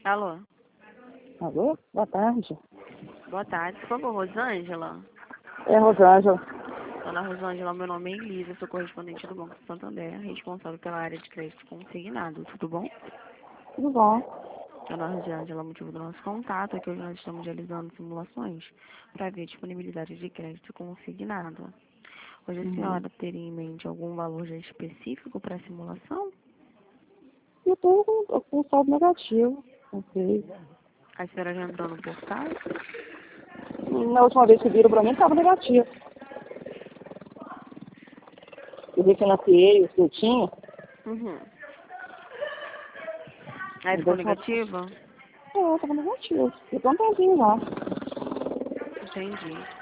Alô? Alô? Boa tarde. Boa tarde. Por favor, Rosângela? É, Rosângela. Dona Rosângela, meu nome é Elisa, sou correspondente do Banco Santander, responsável pela área de crédito consignado. Tudo bom? Tudo bom? Dona Rosângela, o motivo do nosso contato é que hoje nós estamos realizando simulações para ver a disponibilidade de crédito consignado. Hoje a senhora teria em mente algum valor já específico para a simulação? Eu tô com saldo negativo. Não sei. A senhora já entrou no portal? Na última vez que viram pra mim, estava negativo. Eu refinanciei o que eu tinha. Uhum. Aí ficou negativa? Estava negativo. Eu tô um pezinho lá. Entendi.